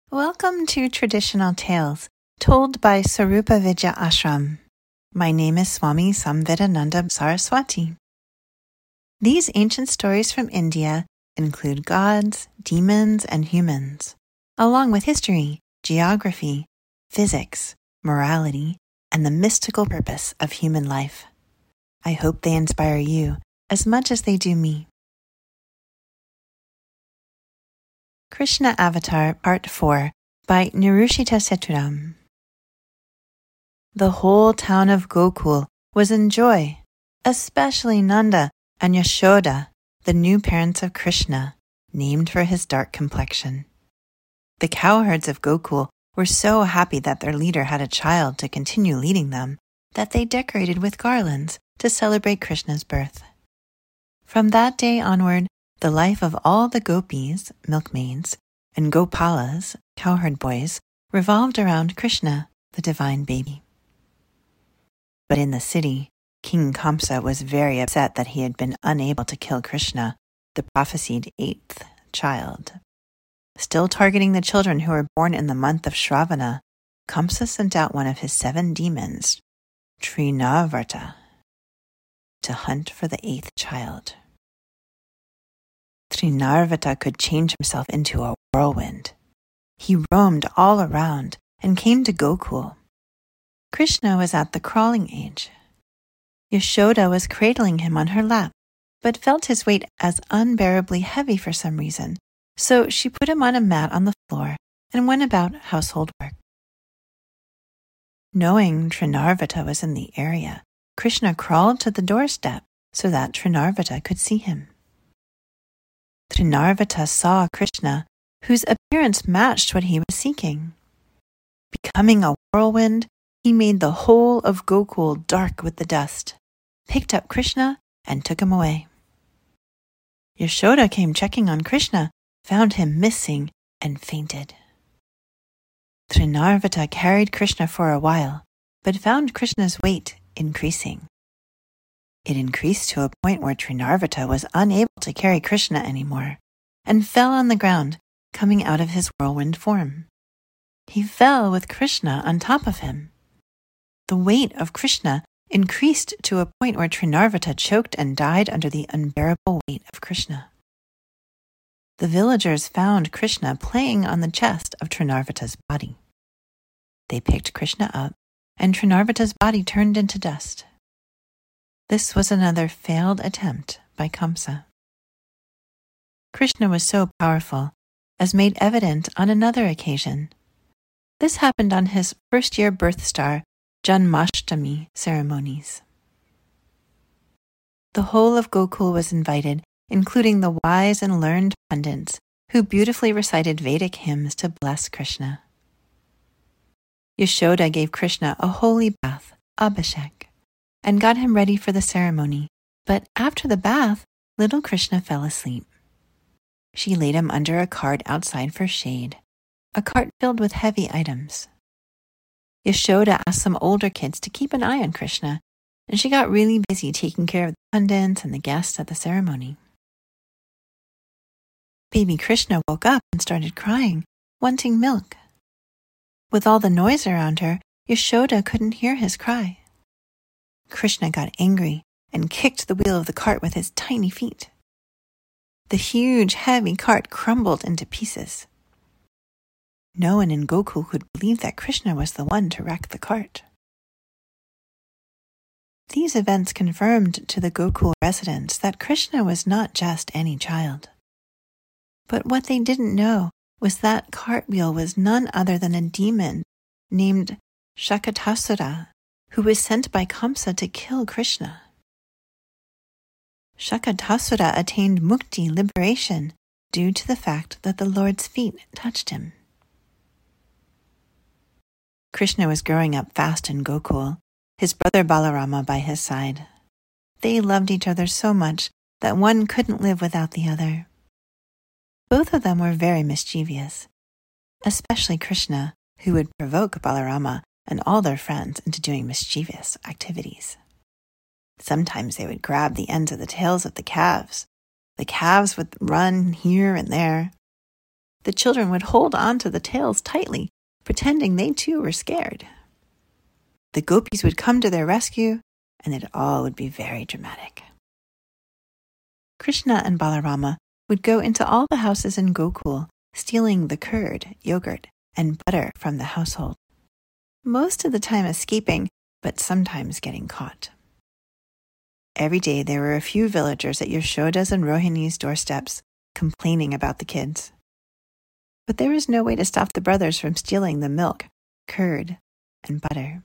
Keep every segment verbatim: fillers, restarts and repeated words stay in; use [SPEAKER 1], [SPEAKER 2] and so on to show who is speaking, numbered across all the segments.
[SPEAKER 1] Welcome to Traditional Tales, told by Sarupa Vidya Ashram. My name is Swami Samvedananda Saraswati. These ancient stories from India include gods, demons, and humans, along with history, geography, physics, morality, and the mystical purpose of human life. I hope they inspire you as much as they do me. Krishna Avatar Part four by Nirushita Seturam. The whole town of Gokul was in joy, especially Nanda and Yashoda, the new parents of Krishna, named for his dark complexion. The cowherds of Gokul were so happy that their leader had a child to continue leading them that they decorated with garlands to celebrate Krishna's birth. From that day onward, the life of all the gopis, milkmaids, and gopalas, cowherd boys, revolved around Krishna, the divine baby. But in the city, King Kamsa was very upset that he had been unable to kill Krishna, the prophesied eighth child. Still targeting the children who were born in the month of Shravana, Kamsa sent out one of his seven demons, Trinavarta, to hunt for the eighth child. Trinarvata could change himself into a whirlwind. He roamed all around and came to Gokul. Krishna was at the crawling age. Yashoda was cradling him on her lap, but felt his weight as unbearably heavy for some reason, so she put him on a mat on the floor and went about household work. Knowing Trinarvata was in the area, Krishna crawled to the doorstep so that Trinarvata could see him. Trinarvata saw Krishna, whose appearance matched what he was seeking. Becoming a whirlwind, he made the whole of Gokul dark with the dust, picked up Krishna, and took him away. Yashoda came checking on Krishna, found him missing, and fainted. Trinarvata carried Krishna for a while, but found Krishna's weight increasing. It increased to a point where Trinarvata was unable to carry Krishna anymore and fell on the ground, coming out of his whirlwind form. He fell with Krishna on top of him. The weight of Krishna increased to a point where Trinarvata choked and died under the unbearable weight of Krishna. The villagers found Krishna playing on the chest of Trinarvata's body. They picked Krishna up, and Trinarvata's body turned into dust. This was another failed attempt by Kamsa. Krishna was so powerful, as made evident on another occasion. This happened on his first-year birth star, Janmashtami ceremonies. The whole of Gokul was invited, including the wise and learned pundits who beautifully recited Vedic hymns to bless Krishna. Yashoda gave Krishna a holy bath, Abhishek, and got him ready for the ceremony, but after the bath, little Krishna fell asleep. She laid him under a cart outside for shade, a cart filled with heavy items. Yashoda asked some older kids to keep an eye on Krishna, and she got really busy taking care of the pundits and the guests at the ceremony. Baby Krishna woke up and started crying, wanting milk. With all the noise around her, Yashoda couldn't hear his cry. Krishna got angry and kicked the wheel of the cart with his tiny feet. The huge, heavy cart crumbled into pieces. No one in Gokul could believe that Krishna was the one to wreck the cart. These events confirmed to the Gokul residents that Krishna was not just any child. But what they didn't know was that cartwheel was none other than a demon named Shakatasura, who was sent by Kamsa to kill Krishna. Shakatasura attained mukti, liberation, due to the fact that the Lord's feet touched him. Krishna was growing up fast in Gokul, his brother Balarama by his side. They loved each other so much that one couldn't live without the other. Both of them were very mischievous, especially Krishna, who would provoke Balarama and all their friends into doing mischievous activities. Sometimes they would grab the ends of the tails of the calves. The calves would run here and there. the children would hold on to the tails tightly, pretending they too were scared. The gopis would come to their rescue, and it all would be very dramatic. Krishna and Balarama would go into all the houses in Gokul, stealing the curd, yogurt, and butter from the household. Most of the time escaping, but sometimes getting caught. Every day there were a few villagers at Yashoda's and Rohini's doorsteps complaining about the kids. But there was no way to stop the brothers from stealing the milk, curd, and butter.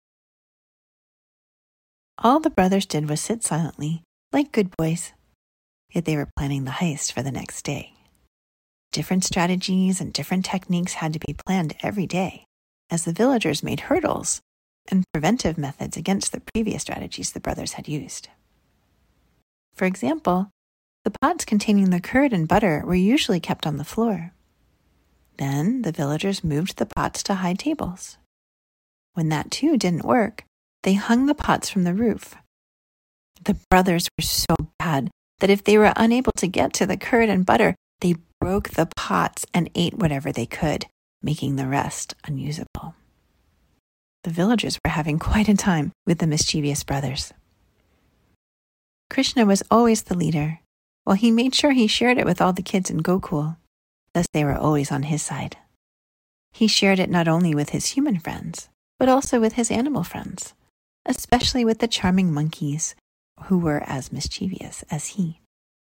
[SPEAKER 1] All the brothers did was sit silently, like good boys. Yet they were planning the heist for the next day. Different strategies and different techniques had to be planned every day, as the villagers made hurdles and preventive methods against the previous strategies the brothers had used. For example, the pots containing the curd and butter were usually kept on the floor. Then the villagers moved the pots to high tables. When that too didn't work, they hung the pots from the roof. The brothers were so bad that if they were unable to get to the curd and butter, they broke the pots and ate whatever they could, making the rest unusable. The villagers were having quite a time with the mischievous brothers. Krishna was always the leader, while he made sure he shared it with all the kids in Gokul. Thus they were always on his side. He shared it not only with his human friends, but also with his animal friends, especially with the charming monkeys, who were as mischievous as he.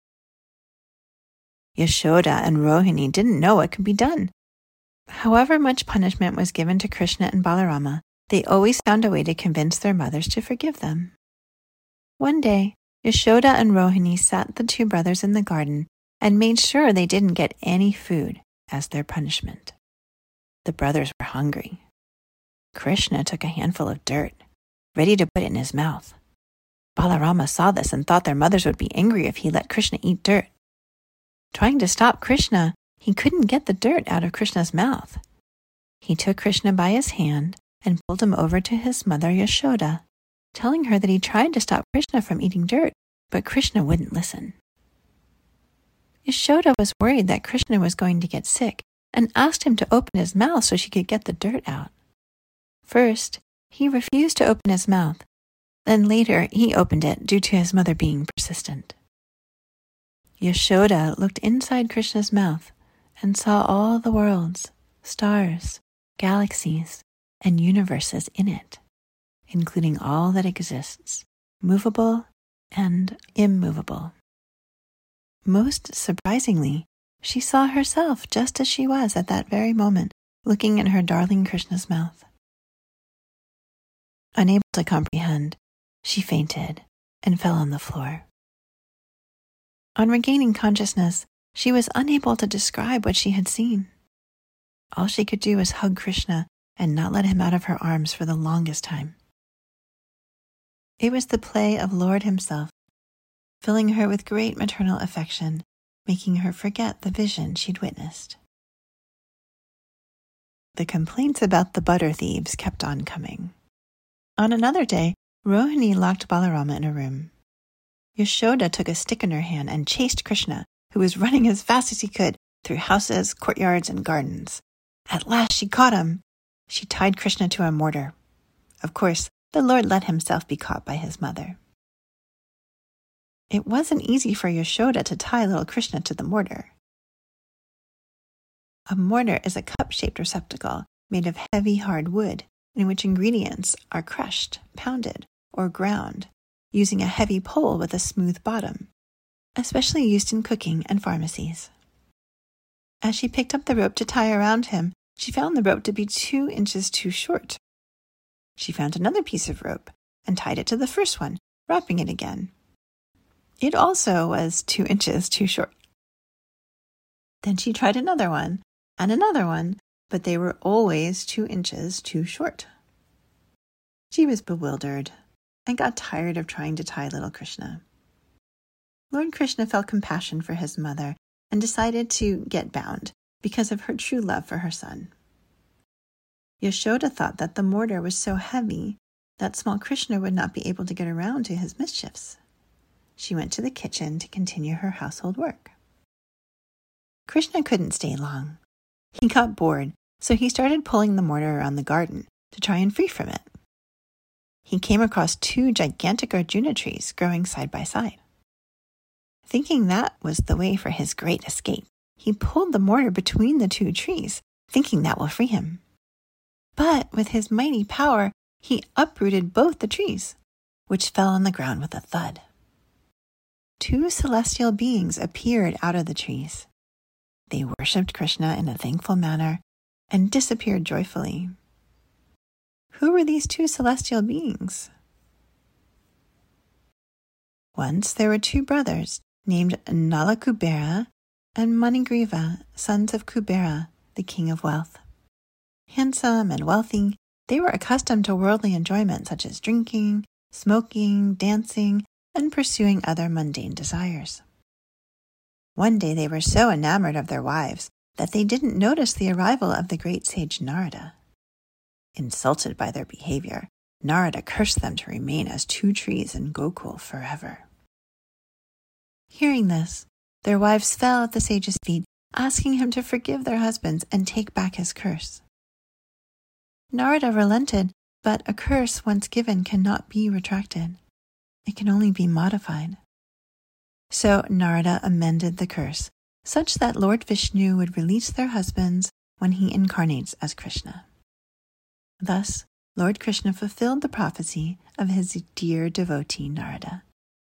[SPEAKER 1] Yashoda and Rohini didn't know what could be done. However much punishment was given to Krishna and Balarama, they always found a way to convince their mothers to forgive them. One day, Yashoda and Rohini sat the two brothers in the garden and made sure they didn't get any food as their punishment. The brothers were hungry. Krishna took a handful of dirt, ready to put it in his mouth. Balarama saw this and thought their mothers would be angry if he let Krishna eat dirt. Trying to stop Krishna, he couldn't get the dirt out of Krishna's mouth. He took Krishna by his hand and pulled him over to his mother Yashoda, telling her that he tried to stop Krishna from eating dirt, but Krishna wouldn't listen. Yashoda was worried that Krishna was going to get sick and asked him to open his mouth so she could get the dirt out. First, he refused to open his mouth. Then later, he opened it due to his mother being persistent. Yashoda looked inside Krishna's mouth and saw all the worlds, stars, galaxies, and universes in it, including all that exists, movable and immovable. Most surprisingly, she saw herself just as she was at that very moment, looking in her darling Krishna's mouth. Unable to comprehend, she fainted and fell on the floor. On regaining consciousness, she was unable to describe what she had seen. All she could do was hug Krishna and not let him out of her arms for the longest time. It was the play of Lord himself, filling her with great maternal affection, making her forget the vision she'd witnessed. The complaints about the butter thieves kept on coming. On another day, Rohini locked Balarama in a room. Yashoda took a stick in her hand and chased Krishna, who was running as fast as he could through houses, courtyards, and gardens. At last she caught him. She tied Krishna to a mortar. Of course, the Lord let himself be caught by his mother. It wasn't easy for Yashoda to tie little Krishna to the mortar. A mortar is a cup-shaped receptacle made of heavy, hard wood in which ingredients are crushed, pounded, or ground using a heavy pole with a smooth bottom, especially used in cooking and pharmacies. As she picked up the rope to tie around him, she found the rope to be two inches too short. She found another piece of rope and tied it to the first one, wrapping it again. It also was two inches too short. Then she tried another one and another one, but they were always two inches too short. She was bewildered and got tired of trying to tie little Krishna. Lord Krishna felt compassion for his mother and decided to get bound because of her true love for her son. Yashoda thought that the mortar was so heavy that small Krishna would not be able to get around to his mischiefs. She went to the kitchen to continue her household work. Krishna couldn't stay long, He got bored, so he started pulling the mortar around the garden to try and free from it. He came across two gigantic Arjuna trees growing side by side. Thinking that was the way for his great escape, he pulled the mortar between the two trees, thinking that will free him. But with his mighty power, he uprooted both the trees, which fell on the ground with a thud. Two celestial beings appeared out of the trees. They worshipped Krishna in a thankful manner and disappeared joyfully. Who were these two celestial beings? Once there were two brothers named Nala Kubera and Manigriva, sons of Kubera, the king of wealth. Handsome and wealthy, they were accustomed to worldly enjoyment such as drinking, smoking, dancing, and pursuing other mundane desires. One day they were so enamored of their wives that they didn't notice the arrival of the great sage Narada. Insulted by their behavior, Narada cursed them to remain as two trees in Gokul forever. Hearing this, their wives fell at the sage's feet, asking him to forgive their husbands and take back his curse. Narada relented, but a curse once given cannot be retracted. It can only be modified. So Narada amended the curse, such that Lord Vishnu would release their husbands when he incarnates as Krishna. Thus, Lord Krishna fulfilled the prophecy of his dear devotee Narada.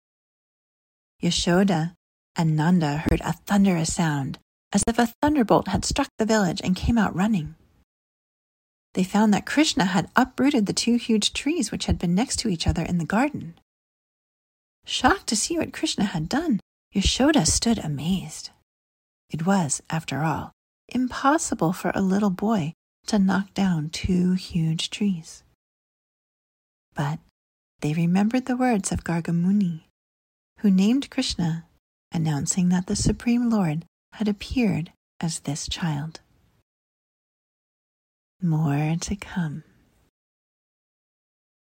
[SPEAKER 1] Yashoda and Nanda heard a thunderous sound, as if a thunderbolt had struck the village, and came out running. They found that Krishna had uprooted the two huge trees which had been next to each other in the garden. Shocked to see what Krishna had done, Yashoda stood amazed. It was, after all, impossible for a little boy to knock down two huge trees. But they remembered the words of Gargamuni, who named Krishna, announcing that the Supreme Lord had appeared as this child. More to come.